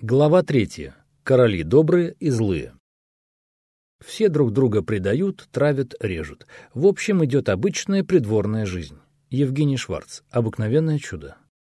Глава 3. Короли добрые и злые. Все друг друга предают, травят, режут. В общем, идет обычная придворная жизнь. Евгений Шварц. Обыкновенное чудо.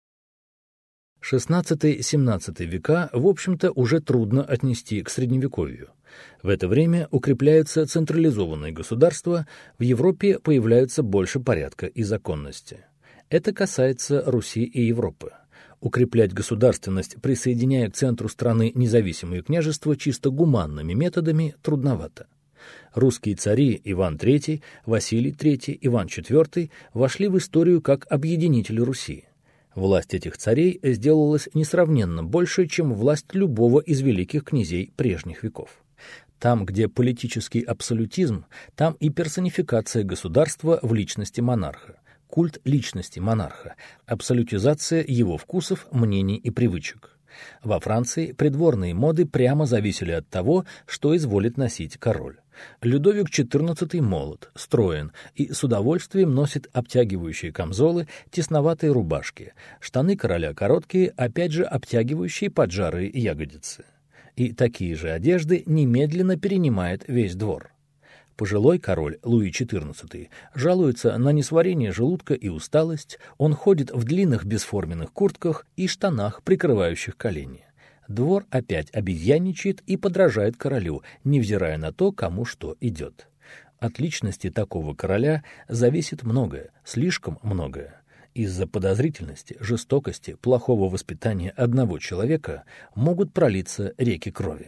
XVI-XVII века, в общем-то, уже трудно отнести к Средневековью. В это время укрепляются централизованные государства, в Европе появляется больше порядка и законности. Это касается Руси и Европы. Укреплять государственность, присоединяя к центру страны независимые княжества чисто гуманными методами, трудновато. Русские цари Иван III, Василий III, Иван IV вошли в историю как объединители Руси. Власть этих царей сделалась несравненно больше, чем власть любого из великих князей прежних веков. Там, где политический абсолютизм, там и персонификация государства в личности монарха. Культ личности монарха, абсолютизация его вкусов, мнений и привычек. Во Франции придворные моды прямо зависели от того, что изволит носить король. Людовик XIV молод, строен и с удовольствием носит обтягивающие камзолы, тесноватые рубашки, штаны короля короткие, опять же обтягивающие поджарые ягодицы. И такие же одежды немедленно перенимает весь двор. Пожилой король Луи XIV жалуется на несварение желудка и усталость, он ходит в длинных бесформенных куртках и штанах, прикрывающих колени. Двор опять обезьянничает и подражает королю, невзирая на то, кому что идет. От личности такого короля зависит многое, слишком многое. Из-за подозрительности, жестокости, плохого воспитания одного человека могут пролиться реки крови.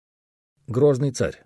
Грозный царь.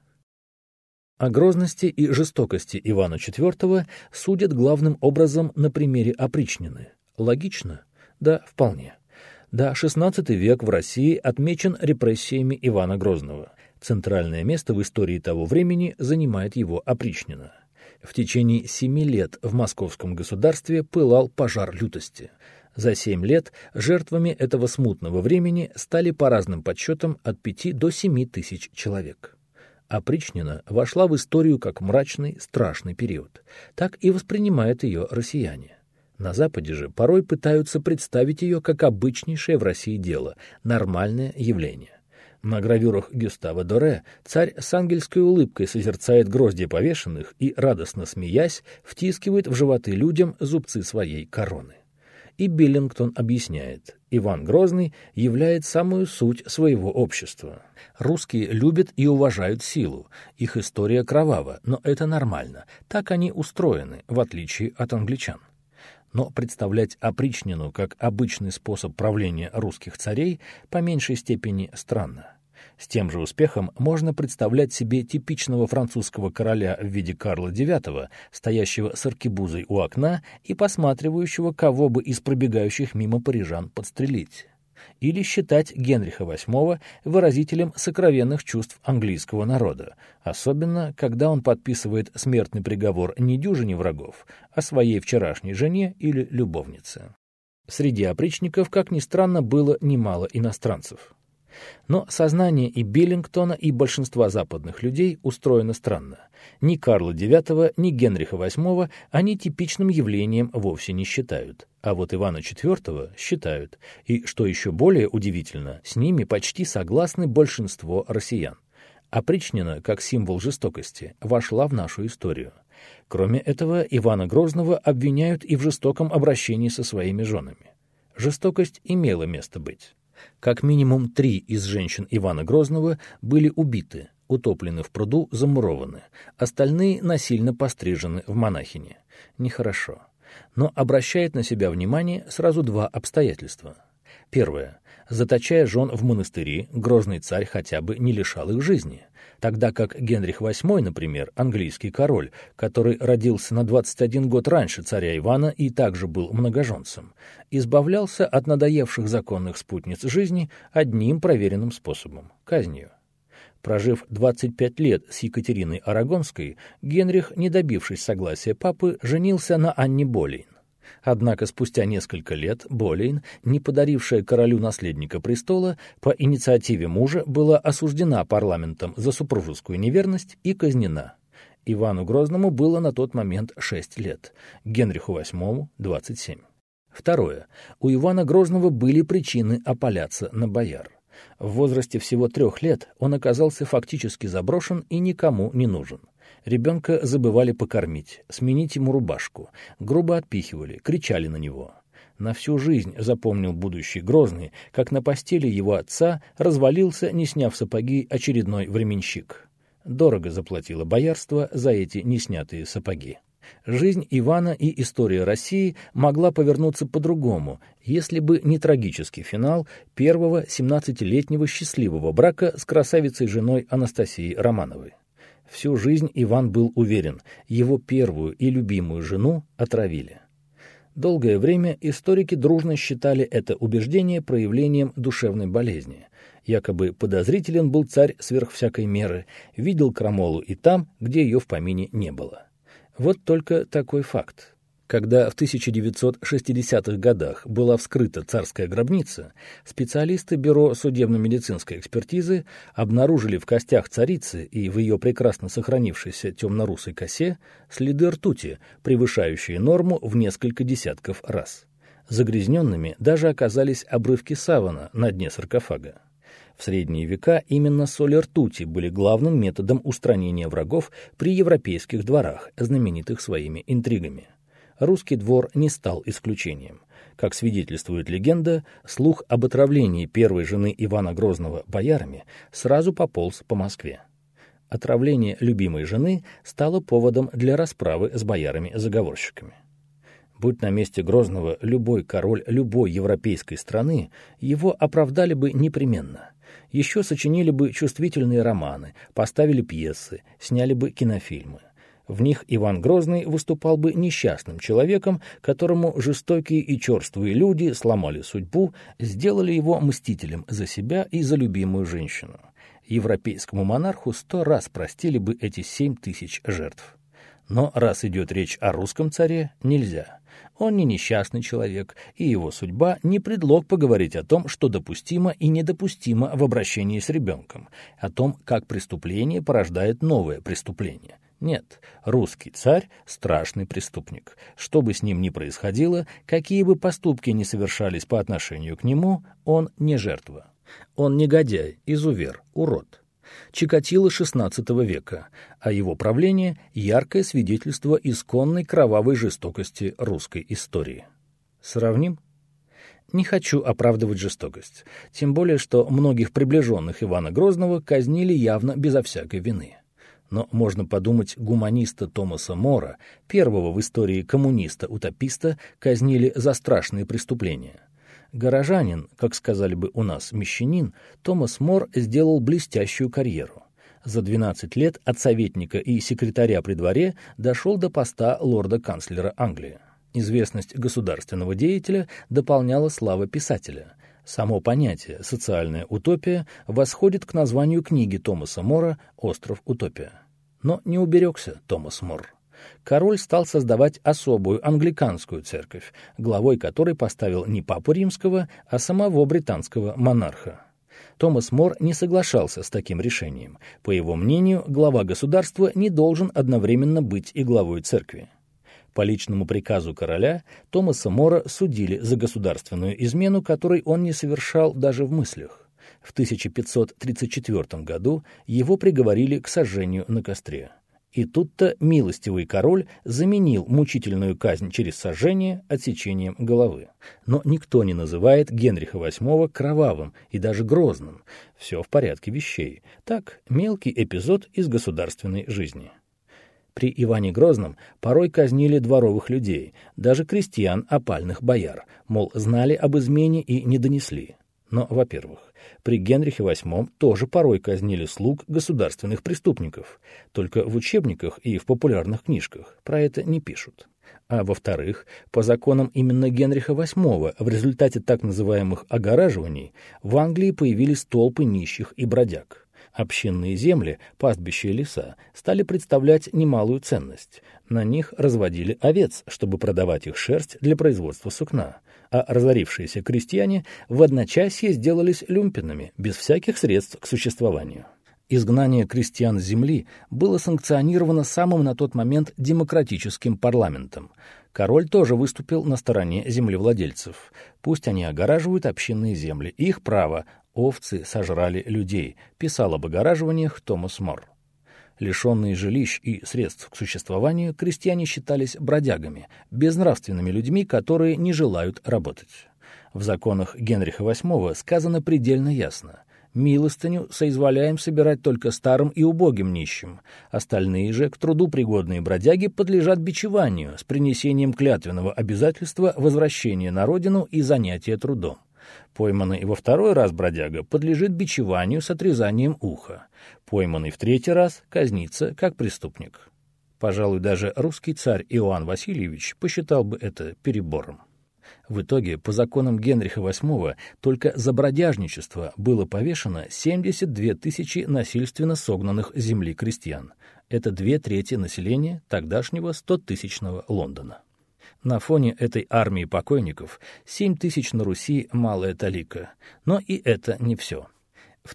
О грозности и жестокости Ивана IV судят главным образом на примере опричнины. Логично? Да, вполне. Да, XVI век в России отмечен репрессиями Ивана Грозного. Центральное место в истории того времени занимает его опричнина. В течение 7 лет в московском государстве пылал пожар лютости. За 7 лет жертвами этого смутного времени стали по разным подсчетам от 5 до 7 тысяч человек. Опричнина вошла в историю как мрачный, страшный период. Так и воспринимают ее россияне. На Западе же порой пытаются представить ее как обычнейшее в России дело, нормальное явление. На гравюрах Гюстава Доре царь с ангельской улыбкой созерцает гроздья повешенных и, радостно смеясь, втискивает в животы людям зубцы своей короны. И Биллингтон объясняет, Иван Грозный являет самую суть своего общества. Русские любят и уважают силу, их история кровава, но это нормально, так они устроены, в отличие от англичан. Но представлять опричнину как обычный способ правления русских царей по меньшей степени странно. С тем же успехом можно представлять себе типичного французского короля в виде Карла IX, стоящего с аркебузой у окна и посматривающего, кого бы из пробегающих мимо парижан подстрелить. Или считать Генриха VIII выразителем сокровенных чувств английского народа, особенно когда он подписывает смертный приговор не дюжине врагов, а своей вчерашней жене или любовнице. Среди опричников, как ни странно, было немало иностранцев. Но сознание и Биллингтона, и большинства западных людей устроено странно. Ни Карла IX, ни Генриха VIII они типичным явлением вовсе не считают. А вот Ивана IV считают. И, что еще более удивительно, с ними почти согласны большинство россиян. Опричнина, как символ жестокости, вошла в нашу историю. Кроме этого, Ивана Грозного обвиняют и в жестоком обращении со своими женами. Жестокость имела место быть. Как минимум 3 из женщин Ивана Грозного были убиты, утоплены в пруду, замурованы. Остальные насильно пострижены в монахини. Нехорошо. Но обращает на себя внимание сразу 2 обстоятельства. Первое. Заточая жен в монастыри, Грозный царь хотя бы не лишал их жизни. Тогда как Генрих VIII, например, английский король, который родился на 21 год раньше царя Ивана и также был многоженцем, избавлялся от надоевших законных спутниц жизни одним проверенным способом – казнью. Прожив 25 лет с Екатериной Арагонской, Генрих, не добившись согласия папы, женился на Анне Болейн. Однако спустя несколько лет Болейн, не подарившая королю наследника престола, по инициативе мужа была осуждена парламентом за супружескую неверность и казнена. Ивану Грозному было на тот момент 6 лет, Генриху VIII – 27. Второе. У Ивана Грозного были причины опаляться на бояр. В возрасте всего 3 лет он оказался фактически заброшен и никому не нужен. Ребенка забывали покормить, сменить ему рубашку, грубо отпихивали, кричали на него. На всю жизнь запомнил будущий Грозный, как на постели его отца развалился, не сняв сапоги, очередной временщик. Дорого заплатило боярство за эти неснятые сапоги. Жизнь Ивана и история России могла повернуться по-другому, если бы не трагический финал первого 17-летнего счастливого брака с красавицей-женой Анастасией Романовой. Всю жизнь Иван был уверен, его первую и любимую жену отравили. Долгое время историки дружно считали это убеждение проявлением душевной болезни. Якобы подозрителен был царь сверх всякой меры, видел крамолу и там, где ее в помине не было. Вот только такой факт. Когда в 1960-х годах была вскрыта царская гробница, специалисты Бюро судебно-медицинской экспертизы обнаружили в костях царицы и в ее прекрасно сохранившейся темно-русой косе следы ртути, превышающие норму в несколько десятков раз. Загрязненными даже оказались обрывки савана на дне саркофага. В средние века именно соли ртути были главным методом устранения врагов при европейских дворах, знаменитых своими интригами. Русский двор не стал исключением. Как свидетельствует легенда, слух об отравлении первой жены Ивана Грозного боярами сразу пополз по Москве. Отравление любимой жены стало поводом для расправы с боярами-заговорщиками. Будь на месте Грозного любой король любой европейской страны, его оправдали бы непременно. Еще сочинили бы чувствительные романы, поставили пьесы, сняли бы кинофильмы. В них Иван Грозный выступал бы несчастным человеком, которому жестокие и черствые люди сломали судьбу, сделали его мстителем за себя и за любимую женщину. Европейскому монарху 100 раз простили бы эти 7000 жертв. Но раз идет речь о русском царе, нельзя. Он не несчастный человек, и его судьба не предлог поговорить о том, что допустимо и недопустимо в обращении с ребенком, о том, как преступление порождает новое преступление. Нет, русский царь – страшный преступник. Что бы с ним ни происходило, какие бы поступки ни совершались по отношению к нему, он не жертва. Он негодяй, изувер, урод. Чикатило XVI века, а его правление – яркое свидетельство исконной кровавой жестокости русской истории. Сравним? Не хочу оправдывать жестокость, тем более, что многих приближенных Ивана Грозного казнили явно безо всякой вины. Но можно подумать, гуманиста Томаса Мора, первого в истории коммуниста-утописта, казнили за страшные преступления. Горожанин, как сказали бы у нас мещанин, Томас Мор сделал блестящую карьеру. За 12 лет от советника и секретаря при дворе дошел до поста лорда-канцлера Англии. Известность государственного деятеля дополняла слава писателя. Само понятие «социальная утопия» восходит к названию книги Томаса Мора «Остров Утопия». Но не уберегся Томас Мор. Король стал создавать особую англиканскую церковь, главой которой поставил не папу римского, а самого британского монарха. Томас Мор не соглашался с таким решением. По его мнению, глава государства не должен одновременно быть и главой церкви. По личному приказу короля Томаса Мора судили за государственную измену, которой он не совершал даже в мыслях. В 1534 году его приговорили к сожжению на костре. И тут-то милостивый король заменил мучительную казнь через сожжение отсечением головы. Но никто не называет Генриха VIII кровавым и даже грозным. Все в порядке вещей. Так, мелкий эпизод из государственной жизни. При Иване Грозном порой казнили дворовых людей, даже крестьян, опальных бояр, мол, знали об измене и не донесли. Но, во-первых, при Генрихе VIII тоже порой казнили слуг государственных преступников, только в учебниках и в популярных книжках про это не пишут. А во-вторых, по законам именно Генриха VIII в результате так называемых огораживаний в Англии появились толпы нищих и бродяг. Общинные земли, пастбища и леса стали представлять немалую ценность. На них разводили овец, чтобы продавать их шерсть для производства сукна, а разорившиеся крестьяне в одночасье сделались люмпинами, без всяких средств к существованию. Изгнание крестьян с земли было санкционировано самым на тот момент демократическим парламентом. Король тоже выступил на стороне землевладельцев. Пусть они огораживают общинные земли, их право, «Овцы сожрали людей», писал об огораживаниях Томас Мор. Лишенные жилищ и средств к существованию, крестьяне считались бродягами, безнравственными людьми, которые не желают работать. В законах Генриха VIII сказано предельно ясно: милостыню соизволяем собирать только старым и убогим нищим, остальные же, к труду пригодные бродяги, подлежат бичеванию с принесением клятвенного обязательства возвращения на родину и занятия трудом. Пойманный во второй раз бродяга подлежит бичеванию с отрезанием уха. Пойманный в третий раз казнится как преступник. Пожалуй, даже русский царь Иоанн Васильевич посчитал бы это перебором. В итоге, по законам Генриха VIII, только за бродяжничество было повешено 72 тысячи насильственно согнанных с земли крестьян. Это 2/3 населения тогдашнего 100-тысячного Лондона. На фоне этой армии покойников 7 тысяч на Руси — малая талика. Но и это не все. В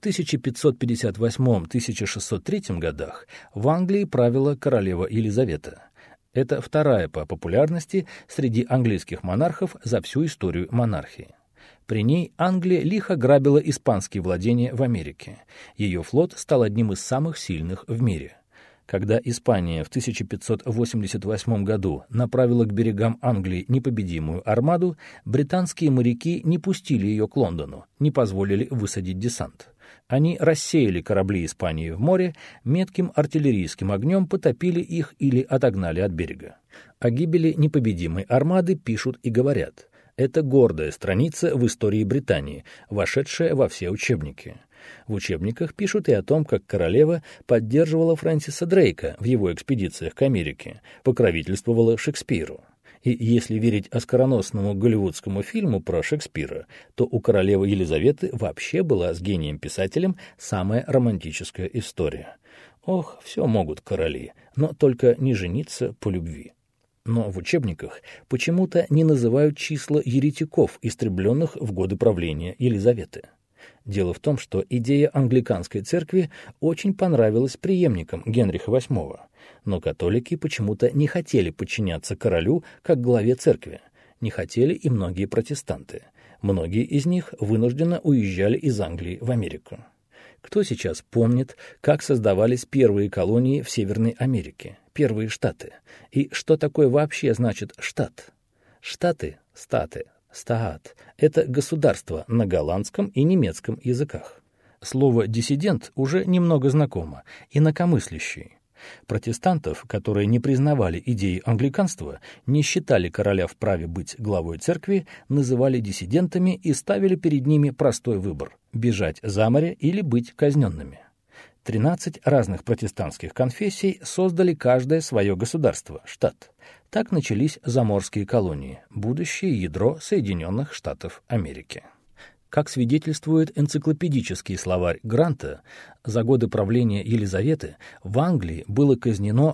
1558-1603 годах в Англии правила королева Елизавета. Это вторая по популярности среди английских монархов за всю историю монархии. При ней Англия лихо грабила испанские владения в Америке. Ее флот стал одним из самых сильных в мире. Когда Испания в 1588 году направила к берегам Англии непобедимую армаду, британские моряки не пустили ее к Лондону, не позволили высадить десант. Они рассеяли корабли Испании в море, метким артиллерийским огнем потопили их или отогнали от берега. О гибели непобедимой армады пишут и говорят. Это гордая страница в истории Британии, вошедшая во все учебники. В учебниках пишут и о том, как королева поддерживала Фрэнсиса Дрейка в его экспедициях к Америке, покровительствовала Шекспиру. И если верить оскароносному голливудскому фильму про Шекспира, то у королевы Елизаветы вообще была с гением-писателем самая романтическая история. Ох, все могут короли, но только не жениться по любви. Но в учебниках почему-то не называют числа еретиков, истребленных в годы правления Елизаветы. Дело в том, что идея англиканской церкви очень понравилась преемникам Генриха VIII, но католики почему-то не хотели подчиняться королю как главе церкви, не хотели и многие протестанты. Многие из них вынужденно уезжали из Англии в Америку. Кто сейчас помнит, как создавались первые колонии в Северной Америке, первые штаты? И что такое вообще значит штат? Штаты, статы, стаат — это государство на голландском и немецком языках. Слово «диссидент» уже немного знакомо, инакомыслящий. Протестантов, которые не признавали идеи англиканства, не считали короля вправе быть главой церкви, называли диссидентами и ставили перед ними простой выбор – бежать за море или быть казненными. 13 разных протестантских конфессий создали каждое свое государство, штат. Так начались заморские колонии, будущее ядро Соединенных Штатов Америки. Как свидетельствует энциклопедический словарь Гранта, за годы правления Елизаветы в Англии было казнено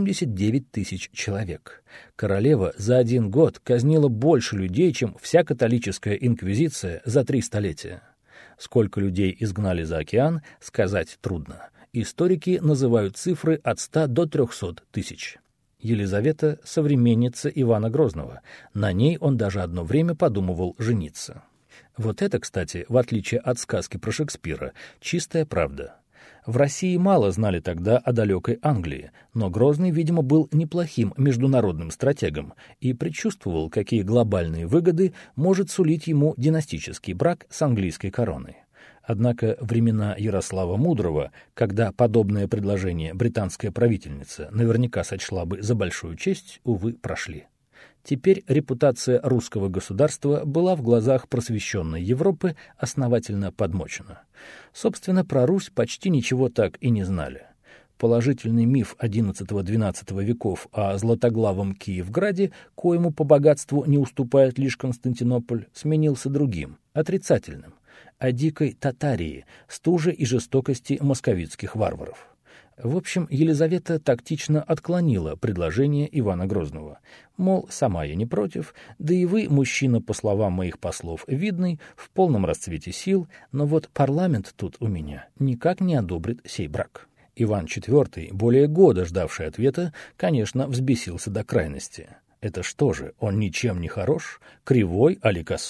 89 тысяч человек. Королева за один год казнила больше людей, чем вся католическая инквизиция за 3 столетия. Сколько людей изгнали за океан, сказать трудно. Историки называют цифры от 100 до 300 тысяч. Елизавета — современница Ивана Грозного. На ней он даже одно время подумывал жениться. Вот это, кстати, в отличие от сказки про Шекспира, чистая правда. В России мало знали тогда о далекой Англии, но Грозный, видимо, был неплохим международным стратегом и предчувствовал, какие глобальные выгоды может сулить ему династический брак с английской короной. Однако времена Ярослава Мудрого, когда подобное предложение британская правительница наверняка сочла бы за большую честь, увы, прошли. Теперь репутация русского государства была в глазах просвещенной Европы основательно подмочена. Собственно, про Русь почти ничего так и не знали. Положительный миф XI-XII веков о златоглавом Киевграде, коему по богатству не уступает лишь Константинополь, сменился другим, отрицательным, о дикой Татарии, стуже и жестокости московитских варваров. В общем, Елизавета тактично отклонила предложение Ивана Грозного. Мол, сама я не против, да и вы, мужчина, по словам моих послов, видный, в полном расцвете сил, но вот парламент тут у меня никак не одобрит сей брак. Иван IV, более года ждавший ответа, конечно, взбесился до крайности. Это что же, он ничем не хорош? Кривой, али косой?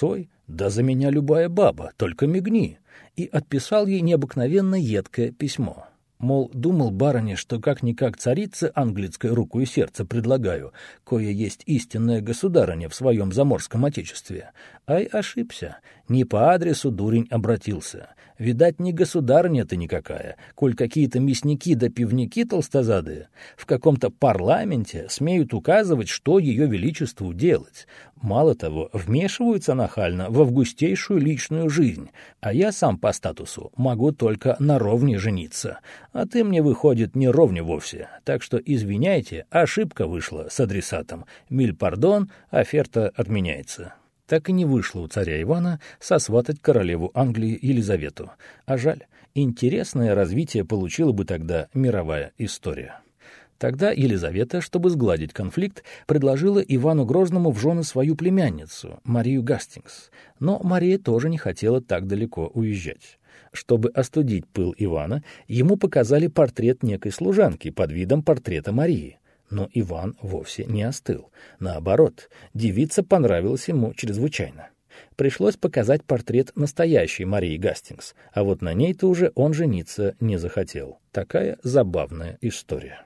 «Да за меня любая баба, только мигни», и отписал ей необыкновенно едкое письмо. Мол, думал барыня, что как-никак царице английской руку и сердце предлагаю, кое есть истинная государыня в своем заморском отечестве. Ай, ошибся, не по адресу дурень обратился. Видать, не государыня ты никакая, коль какие-то мясники да пивники толстозадые в каком-то парламенте смеют указывать, что ее величеству делать. Мало того, вмешиваются нахально в августейшую личную жизнь, а я сам по статусу могу только на ровне жениться. А ты мне, выходит, не ровне вовсе. Так что извиняйте, ошибка вышла с адресатом. Миль пардон, оферта отменяется. Так и не вышло у царя Ивана сосватать королеву Англии Елизавету. А жаль, интересное развитие получила бы тогда мировая история. Тогда Елизавета, чтобы сгладить конфликт, предложила Ивану Грозному в жены свою племянницу, Марию Гастингс. Но Мария тоже не хотела так далеко уезжать. Чтобы остудить пыл Ивана, ему показали портрет некой служанки под видом портрета Марии. Но Иван вовсе не остыл. Наоборот, девица понравилась ему чрезвычайно. Пришлось показать портрет настоящей Марии Гастингс, а вот на ней-то уже он жениться не захотел. Такая забавная история.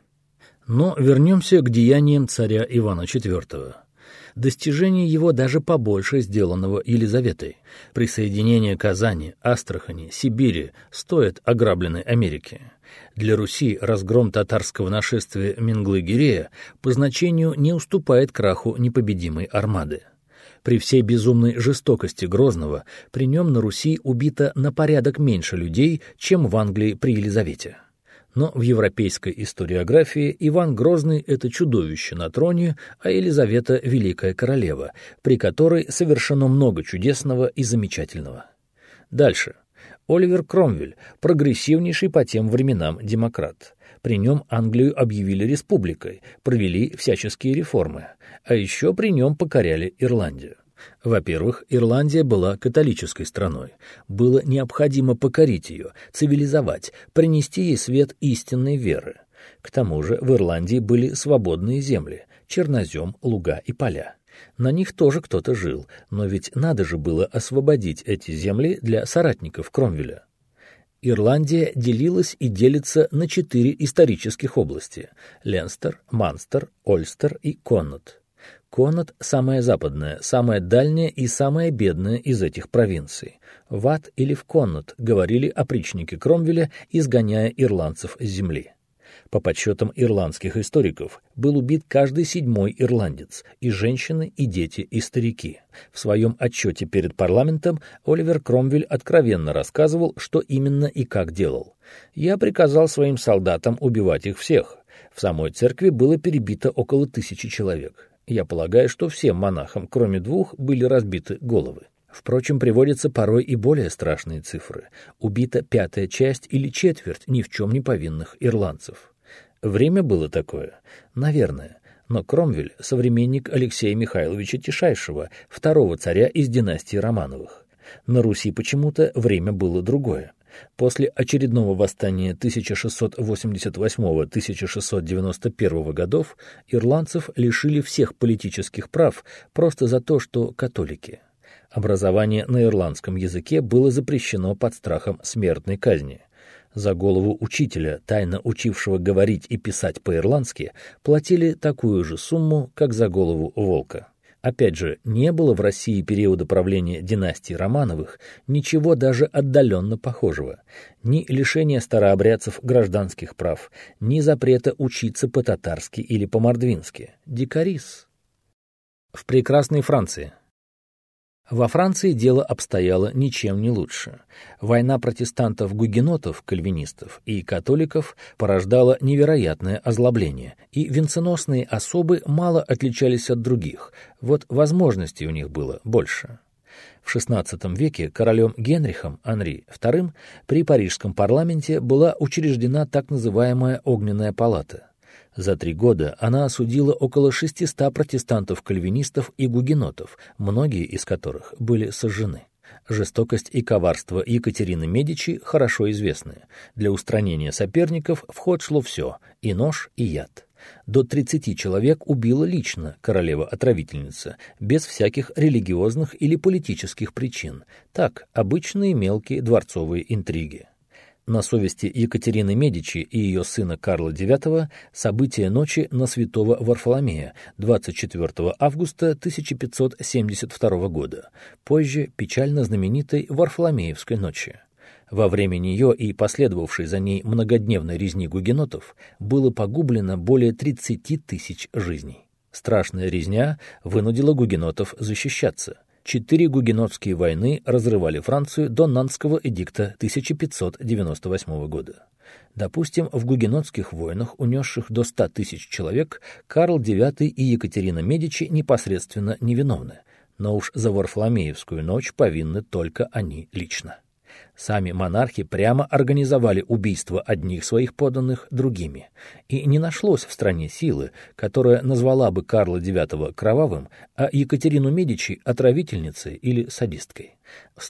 Но вернемся к деяниям царя Ивана IV. Достижение его даже побольше сделанного Елизаветой. Присоединение Казани, Астрахани, Сибири стоит ограбленной Америки. Для Руси разгром татарского нашествия Менглы-Гирея по значению не уступает краху непобедимой армады. При всей безумной жестокости Грозного при нем на Руси убито на порядок меньше людей, чем в Англии при Елизавете. Но в европейской историографии Иван Грозный — это чудовище на троне, а Елизавета — великая королева, при которой совершено много чудесного и замечательного. Дальше. Оливер Кромвель — прогрессивнейший по тем временам демократ. При нем Англию объявили республикой, провели всяческие реформы, а еще при нем покоряли Ирландию. Во-первых, Ирландия была католической страной. Было необходимо покорить ее, цивилизовать, принести ей свет истинной веры. К тому же в Ирландии были свободные земли, чернозем, луга и поля. На них тоже кто-то жил, но ведь надо же было освободить эти земли для соратников Кромвеля. Ирландия делилась и делится на 4 исторических области – Ленстер, Манстер, Ольстер и Коннот. Коннот – самая западная, самая дальняя и самая бедная из этих провинций. В ад или в Коннот говорили опричники Кромвеля, изгоняя ирландцев с земли. По подсчетам ирландских историков, был убит каждый 7-й ирландец, и женщины, и дети, и старики. В своем отчете перед парламентом Оливер Кромвель откровенно рассказывал, что именно и как делал. «Я приказал своим солдатам убивать их всех. В самой церкви было перебито около 1000 человек. Я полагаю, что всем монахам, кроме 2, были разбиты головы. Впрочем, приводятся порой и более страшные цифры. Убита 1/5 часть или четверть ни в чем не повинных ирландцев». Время было такое? Наверное. Но Кромвель — современник Алексея Михайловича Тишайшего, 2-го царя из династии Романовых. На Руси почему-то время было другое. После очередного восстания 1688-1691 годов ирландцев лишили всех политических прав просто за то, что католики. Образование на ирландском языке было запрещено под страхом смертной казни. За голову учителя, тайно учившего говорить и писать по-ирландски, платили такую же сумму, как за голову волка. Опять же, не было в России периода правления династии Романовых ничего даже отдаленно похожего. Ни лишения старообрядцев гражданских прав, ни запрета учиться по-татарски или по-мордвински. Дикарис. В прекрасной Франции. Во Франции дело обстояло ничем не лучше. Война протестантов-гугенотов, кальвинистов и католиков порождала невероятное озлобление, и венценосные особы мало отличались от других, вот возможностей у них было больше. В XVI веке королем Генрихом Анри II при парижском парламенте была учреждена так называемая «Огненная палата». За 3 года она осудила около 600 протестантов-кальвинистов и гугенотов, многие из которых были сожжены. Жестокость и коварство Екатерины Медичи хорошо известны. Для устранения соперников в ход шло все – и нож, и яд. До 30 человек убила лично королева-отравительница, без всяких религиозных или политических причин. Так, обычные мелкие дворцовые интриги. На совести Екатерины Медичи и ее сына Карла IX события ночи на святого Варфоломея 24 августа 1572 года, позже печально знаменитой Варфоломеевской ночи. Во время нее и последовавшей за ней многодневной резни гугенотов было погублено более 30 тысяч жизней. Страшная резня вынудила гугенотов защищаться. 4 гугенотские войны разрывали Францию до Нантского эдикта 1598 года. Допустим, в гугенотских войнах, унесших до 100 тысяч человек, Карл IX и Екатерина Медичи непосредственно невиновны, но уж за Варфоломеевскую ночь повинны только они лично. Сами монархи прямо организовали убийство одних своих подданных другими, и не нашлось в стране силы, которая назвала бы Карла IX кровавым, а Екатерину Медичи отравительницей или садисткой. С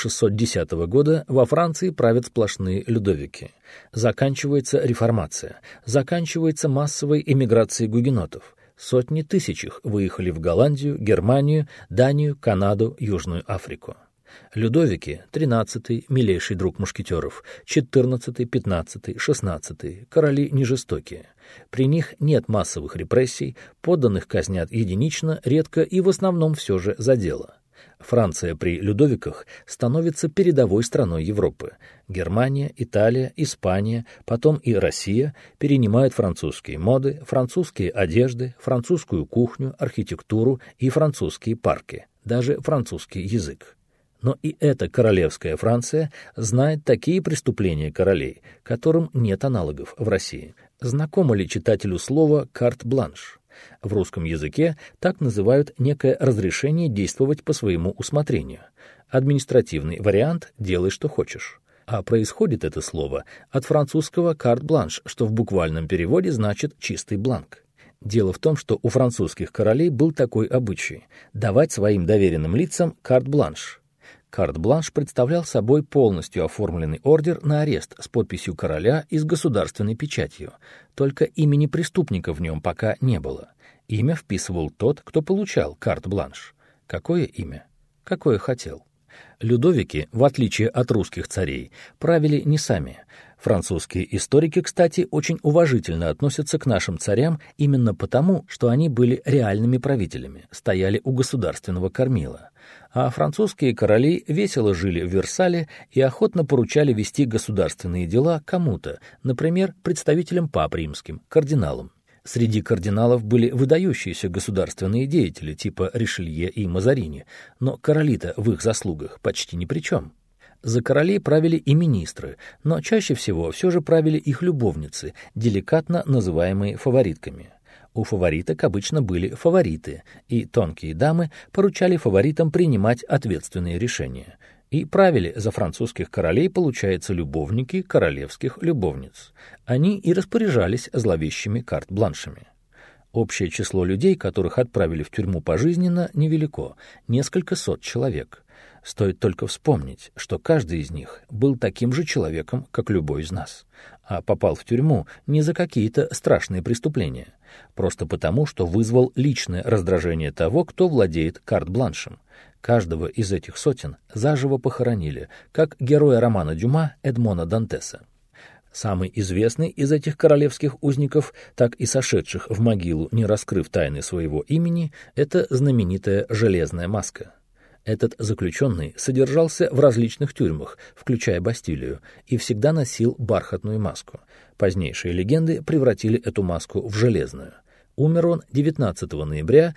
1610 года во Франции правят сплошные Людовики. Заканчивается реформация, заканчивается массовой эмиграцией гугенотов. Сотни тысяч их выехали в Голландию, Германию, Данию, Канаду, Южную Африку. Людовики, 13-й, милейший друг мушкетеров, 14-й, 15-й, 16-й, короли нежестокие. При них нет массовых репрессий, подданных казнят единично, редко и в основном все же за дело. Франция при Людовиках становится передовой страной Европы. Германия, Италия, Испания, потом и Россия перенимают французские моды, французские одежды, французскую кухню, архитектуру и французские парки, даже французский язык. Но и эта королевская Франция знает такие преступления королей, которым нет аналогов в России. Знакомо ли читателю слово «карт-бланш»? В русском языке так называют некое разрешение действовать по своему усмотрению. Административный вариант «делай, что хочешь». А происходит это слово от французского «карт-бланш», что в буквальном переводе значит «чистый бланк». Дело в том, что у французских королей был такой обычай – давать своим доверенным лицам карт-бланш. Карт-бланш представлял собой полностью оформленный ордер на арест с подписью короля и с государственной печатью, только имени преступника в нем пока не было. Имя вписывал тот, кто получал карт-бланш. Какое имя? Какое хотел. Людовики, в отличие от русских царей, правили не сами. Французские историки, кстати, очень уважительно относятся к нашим царям именно потому, что они были реальными правителями, стояли у государственного кормила. А французские короли весело жили в Версале и охотно поручали вести государственные дела кому-то, например, представителям пап римским, кардиналам. Среди кардиналов были выдающиеся государственные деятели типа Ришелье и Мазарини, но короли-то в их заслугах почти ни при чем. За королей правили и министры, но чаще всего все же правили их любовницы, деликатно называемые фаворитками. У фавориток обычно были фавориты, и тонкие дамы поручали фаворитам принимать ответственные решения. И правили за французских королей, получается, любовники королевских любовниц. Они и распоряжались зловещими карт-бланшами. Общее число людей, которых отправили в тюрьму пожизненно, невелико – несколько сот человек. Стоит только вспомнить, что каждый из них был таким же человеком, как любой из нас, а попал в тюрьму не за какие-то страшные преступления, просто потому, что вызвал личное раздражение того, кто владеет карт-бланшем. Каждого из этих сотен заживо похоронили, как героя романа Дюма Эдмона Дантеса. Самый известный из этих королевских узников, так и сошедших в могилу, не раскрыв тайны своего имени, это знаменитая «железная маска». Этот заключенный содержался в различных тюрьмах, включая Бастилию, и всегда носил бархатную маску. Позднейшие легенды превратили эту маску в железную. Умер он 19 ноября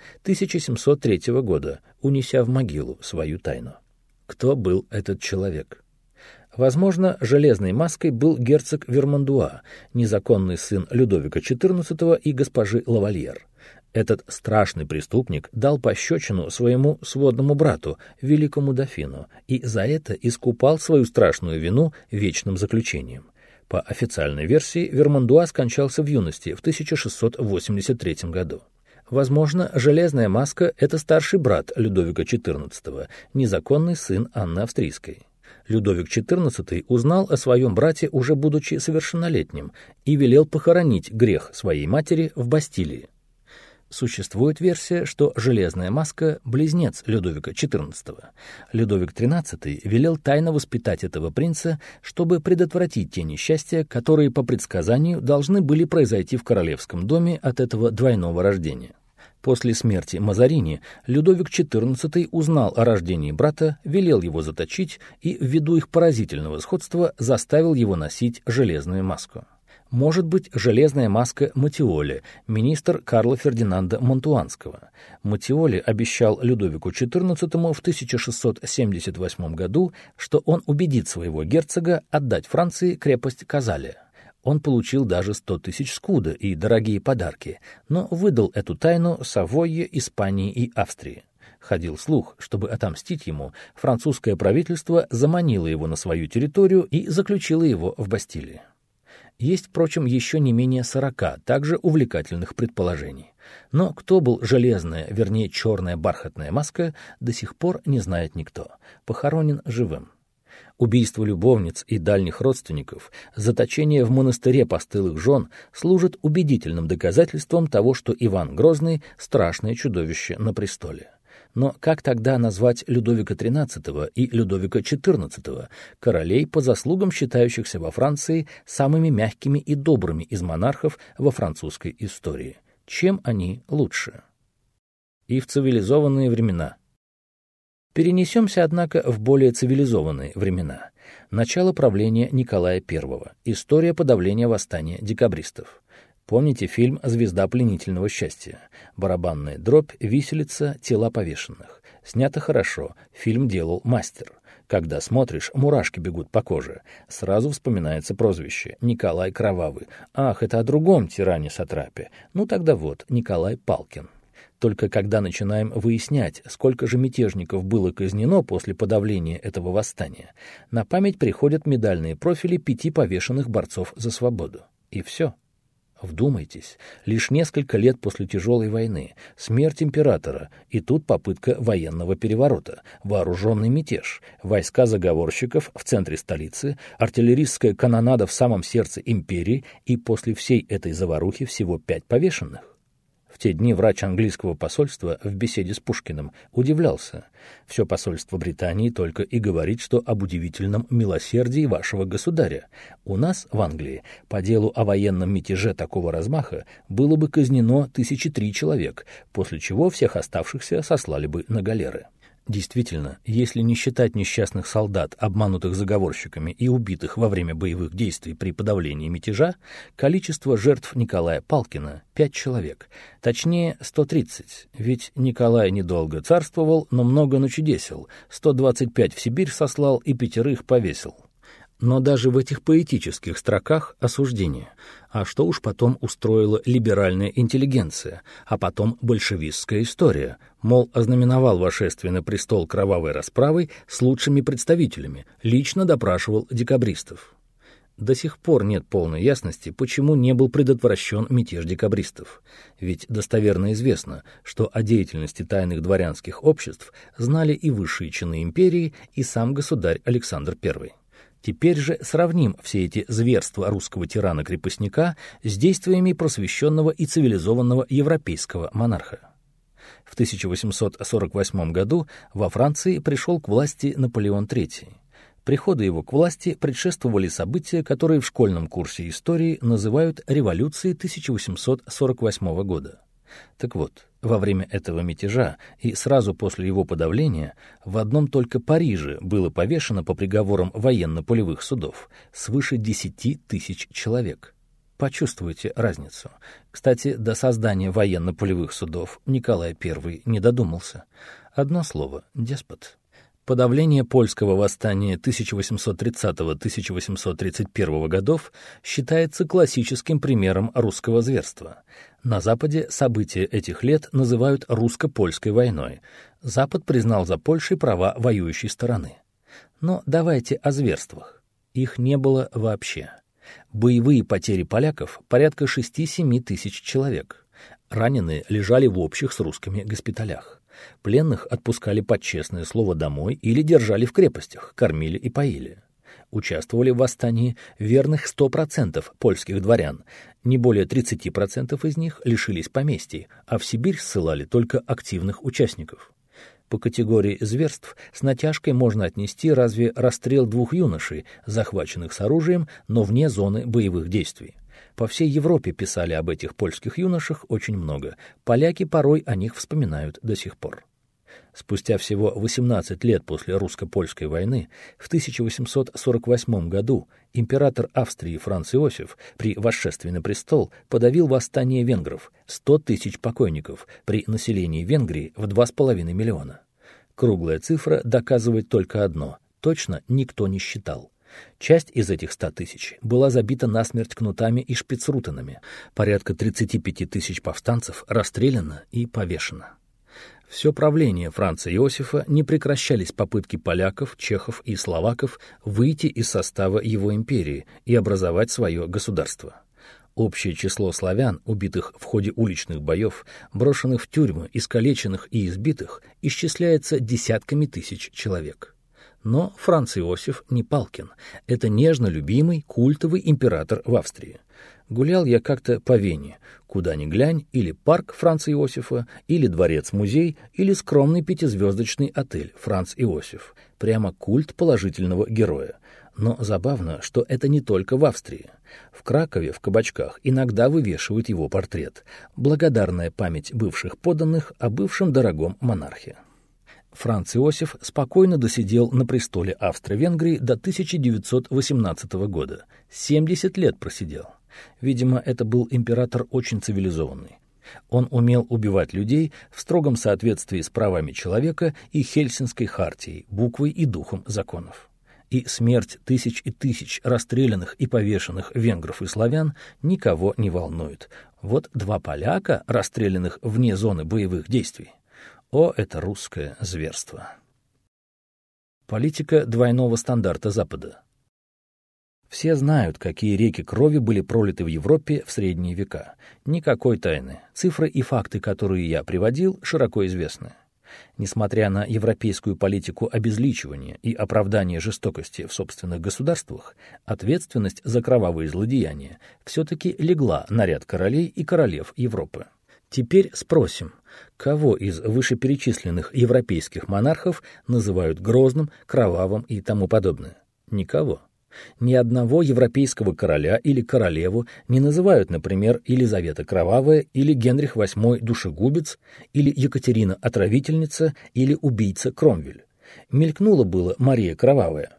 1703 года, унеся в могилу свою тайну. Кто был этот человек? Возможно, железной маской был герцог Вермандуа, незаконный сын Людовика XIV и госпожи Лавальер. Этот страшный преступник дал пощечину своему сводному брату, великому дофину, и за это искупал свою страшную вину вечным заключением. По официальной версии, Вермандуа скончался в юности в 1683 году. Возможно, железная маска – это старший брат Людовика XIV, незаконный сын Анны Австрийской. Людовик XIV узнал о своем брате, уже будучи совершеннолетним, и велел похоронить грех своей матери в Бастилии. Существует версия, что Железная маска – близнец Людовика XIV. Людовик XIII велел тайно воспитать этого принца, чтобы предотвратить те несчастья, которые по предсказанию должны были произойти в королевском доме от этого двойного рождения. После смерти Мазарини Людовик XIV узнал о рождении брата, велел его заточить и, ввиду их поразительного сходства, заставил его носить железную маску. Может быть, железная маска Матиоле, министр Карла Фердинанда Монтуанского. Матиоле обещал Людовику XIV в 1678 году, что он убедит своего герцога отдать Франции крепость Казалия. Он получил даже 100 тысяч скуда и дорогие подарки, но выдал эту тайну Савойе, Испании и Австрии. Ходил слух, чтобы отомстить ему, французское правительство заманило его на свою территорию и заключило его в Бастилии. Есть, впрочем, еще не менее 40 также увлекательных предположений. Но кто был железная, вернее черная бархатная маска, до сих пор не знает никто. Похоронен живым. Убийство любовниц и дальних родственников, заточение в монастыре постылых жен служат убедительным доказательством того, что Иван Грозный — страшное чудовище на престоле. Но как тогда назвать Людовика XIII и Людовика XIV, королей, по заслугам считающихся во Франции самыми мягкими и добрыми из монархов во французской истории? Чем они лучше? И в цивилизованные времена. Перенесемся, однако, в более цивилизованные времена. Начало правления Николая I. История подавления восстания декабристов. Помните фильм «Звезда пленительного счастья»? Барабанная дробь, виселица, тела повешенных. Снято хорошо, фильм делал мастер. Когда смотришь, мурашки бегут по коже. Сразу вспоминается прозвище Николай Кровавый. Ах, это о другом тиране-сатрапе. Ну тогда вот, Николай Палкин. Только когда начинаем выяснять, сколько же мятежников было казнено после подавления этого восстания, на память приходят медальные профили 5 повешенных борцов за свободу. И все. Вдумайтесь, лишь несколько лет после тяжелой войны, смерть императора, и тут попытка военного переворота, вооруженный мятеж, войска заговорщиков в центре столицы, артиллерийская канонада в самом сердце империи, и после всей этой заварухи всего 5 повешенных. В те дни врач английского посольства в беседе с Пушкиным удивлялся. Все посольство Британии только и говорит, что об удивительном милосердии вашего государя. У нас, в Англии, по делу о военном мятеже такого размаха было бы казнено 1003 человек, после чего всех оставшихся сослали бы на галеры. Действительно, если не считать несчастных солдат, обманутых заговорщиками и убитых во время боевых действий при подавлении мятежа, количество жертв Николая Палкина — 5 человек, точнее 130, ведь Николай недолго царствовал, но много начудесил, 125 в Сибирь сослал и 5 повесил. Но даже в этих поэтических строках осуждение. А что уж потом устроила либеральная интеллигенция, а потом большевистская история, мол, ознаменовал вошествие на престол кровавой расправой с лучшими представителями, лично допрашивал декабристов. До сих пор нет полной ясности, почему не был предотвращен мятеж декабристов. Ведь достоверно известно, что о деятельности тайных дворянских обществ знали и высшие чины империи, и сам государь Александр I. Теперь же сравним все эти зверства русского тирана-крепостника с действиями просвещенного и цивилизованного европейского монарха. В 1848 году во Франции пришел к власти Наполеон III. Приходу его к власти предшествовали события, которые в школьном курсе истории называют революцией 1848 года. Так вот, во время этого мятежа и сразу после его подавления в одном только Париже было повешено по приговорам военно-полевых судов свыше 10 тысяч человек. Почувствуйте разницу. Кстати, до создания военно-полевых судов Николай I не додумался. Одно слово — деспот. Подавление польского восстания 1830-1831 годов считается классическим примером русского зверства. На Западе события этих лет называют русско-польской войной. Запад признал за Польшей права воюющей стороны. Но давайте о зверствах. Их не было вообще. Боевые потери поляков — порядка 6-7 тысяч человек. Раненые лежали в общих с русскими госпиталях. Пленных отпускали под честное слово домой или держали в крепостях, кормили и поили. Участвовали в восстании верных 100% польских дворян, не более 30% из них лишились поместий, а в Сибирь ссылали только активных участников. По категории зверств с натяжкой можно отнести разве расстрел 2 юношей, захваченных с оружием, но вне зоны боевых действий. По всей Европе писали об этих польских юношах очень много. Поляки порой о них вспоминают до сих пор. Спустя всего 18 лет после русско-польской войны, в 1848 году император Австрии Франц Иосиф при восшествии на престол подавил восстание венгров, 100 тысяч покойников при населении Венгрии в 2,5 миллиона. Круглая цифра доказывает только одно – точно никто не считал. Часть из этих 100 тысяч была забита насмерть кнутами и шпицрутенами, порядка 35 тысяч повстанцев расстреляно и повешено. Все правление Франца Иосифа не прекращались попытки поляков, чехов и словаков выйти из состава его империи и образовать свое государство. Общее число славян, убитых в ходе уличных боев, брошенных в тюрьмы, искалеченных и избитых, исчисляется десятками тысяч человек. Но Франц Иосиф не Палкин. Это нежно любимый, культовый император в Австрии. Гулял я как-то по Вене. Куда ни глянь, или парк Франца Иосифа, или дворец-музей, или скромный 5-звездочный отель Франц Иосиф. Прямо культ положительного героя. Но забавно, что это не только в Австрии. В Кракове в кабачках иногда вывешивают его портрет. Благодарная память бывших подданных о бывшем дорогом монархе. Франц Иосиф спокойно досидел на престоле Австро-Венгрии до 1918 года. 70 лет просидел. Видимо, это был император очень цивилизованный. Он умел убивать людей в строгом соответствии с правами человека и Хельсинской хартией, буквой и духом законов. И смерть тысяч и тысяч расстрелянных и повешенных венгров и славян никого не волнует. Вот 2 поляка, расстрелянных вне зоны боевых действий. О, это русское зверство! Политика двойного стандарта Запада. Все знают, какие реки крови были пролиты в Европе в средние века. Никакой тайны. Цифры и факты, которые я приводил, широко известны. Несмотря на европейскую политику обезличивания и оправдания жестокости в собственных государствах, ответственность за кровавые злодеяния все-таки легла на ряд королей и королев Европы. Теперь спросим, кого из вышеперечисленных европейских монархов называют грозным, кровавым и тому подобное? Никого. Ни одного европейского короля или королеву не называют, например, Елизавета Кровавая или Генрих VIII Душегубец или Екатерина Отравительница или убийца Кромвель. Мелькнула было Мария Кровавая,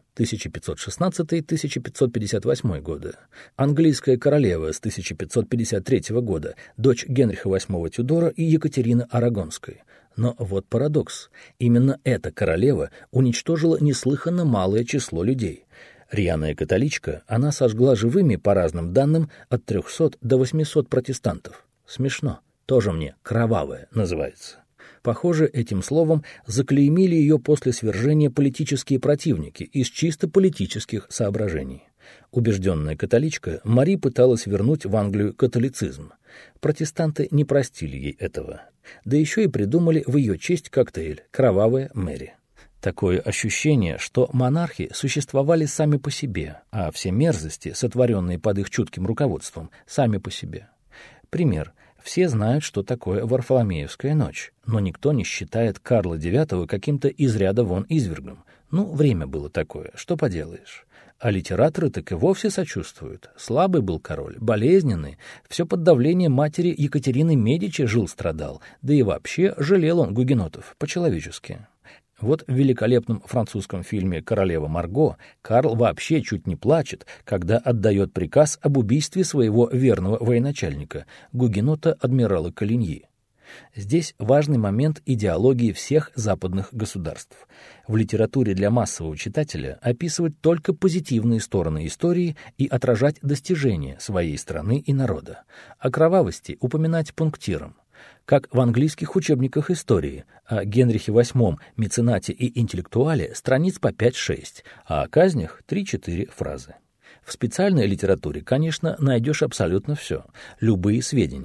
1516-1558 годы, английская королева с 1553 года, дочь Генриха VIII Тюдора и Екатерины Арагонской. Но вот парадокс. Именно эта королева уничтожила неслыханно малое число людей. Рьяная католичка, она сожгла живыми, по разным данным, от 300 до 800 протестантов. Смешно. Тоже мне кровавая называется. Похоже, этим словом заклеймили ее после свержения политические противники из чисто политических соображений. Убежденная католичка, Мари пыталась вернуть в Англию католицизм. Протестанты не простили ей этого. Да еще и придумали в ее честь коктейль «Кровавая Мэри». Такое ощущение, что монархи существовали сами по себе, а все мерзости, сотворенные под их чутким руководством, сами по себе. Пример. Все знают, что такое Варфоломеевская ночь, но никто не считает Карла IX каким-то из ряда вон извергом. Ну, время было такое, что поделаешь. А литераторы так и вовсе сочувствуют. Слабый был король, болезненный, все под давлением матери Екатерины Медичи жил-страдал, да и вообще жалел он гугенотов по-человечески. Вот в великолепном французском фильме «Королева Марго» Карл вообще чуть не плачет, когда отдает приказ об убийстве своего верного военачальника, гугенота адмирала Колиньи. Здесь важный момент идеологии всех западных государств. В литературе для массового читателя описывать только позитивные стороны истории и отражать достижения своей страны и народа. О кровавости упоминать пунктиром. Как в английских учебниках истории, о Генрихе VIII, меценате и интеллектуале страниц по 5-6, а о казнях 3-4 фразы. В специальной литературе, конечно, найдешь абсолютно все, любые сведения.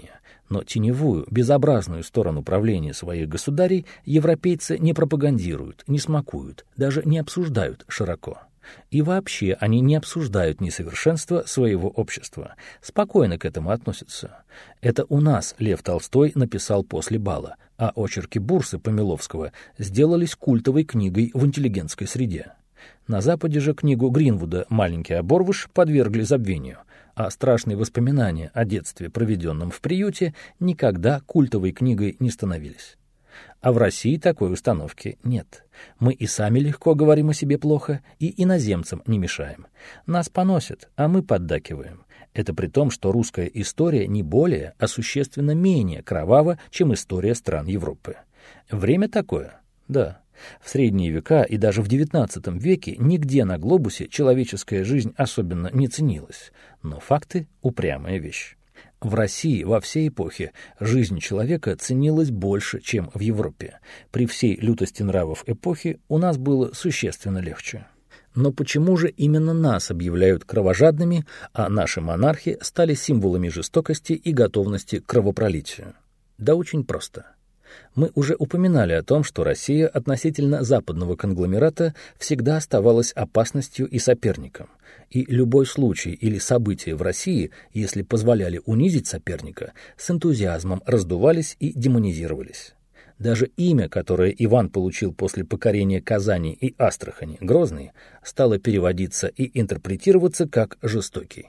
Но теневую, безобразную сторону правления своих государей европейцы не пропагандируют, не смакуют, даже не обсуждают широко. И вообще они не обсуждают несовершенства своего общества, спокойно к этому относятся. Это у нас Лев Толстой написал после бала, а очерки Бурсы Помиловского сделались культовой книгой в интеллигентской среде. На Западе же книгу Гринвуда «Маленький оборвыш» подвергли забвению, а страшные воспоминания о детстве, проведенном в приюте, никогда культовой книгой не становились. А в России такой установки нет. Мы и сами легко говорим о себе плохо, и иноземцам не мешаем. Нас поносят, а мы поддакиваем. Это при том, что русская история не более, а существенно менее кровава, чем история стран Европы. Время такое? Да. В средние века и даже в XIX веке нигде на глобусе человеческая жизнь особенно не ценилась. Но факты — упрямая вещь. В России во все эпохи жизнь человека ценилась больше, чем в Европе. При всей лютости нравов эпохи у нас было существенно легче. Но почему же именно нас объявляют кровожадными, а наши монархи стали символами жестокости и готовности к кровопролитию? Да очень просто. Мы уже упоминали о том, что Россия относительно западного конгломерата всегда оставалась опасностью и соперником, и любой случай или событие в России, если позволяли унизить соперника, с энтузиазмом раздувались и демонизировались. Даже имя, которое Иван получил после покорения Казани и Астрахани, Грозный, стало переводиться и интерпретироваться как «жестокий».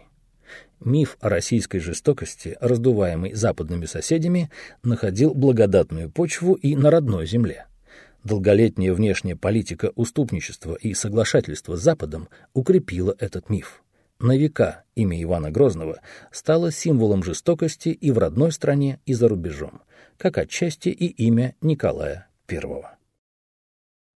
Миф о российской жестокости, раздуваемый западными соседями, находил благодатную почву и на родной земле. Долголетняя внешняя политика уступничества и соглашательства с Западом укрепила этот миф. На века имя Ивана Грозного стало символом жестокости и в родной стране, и за рубежом, как отчасти и имя Николая I.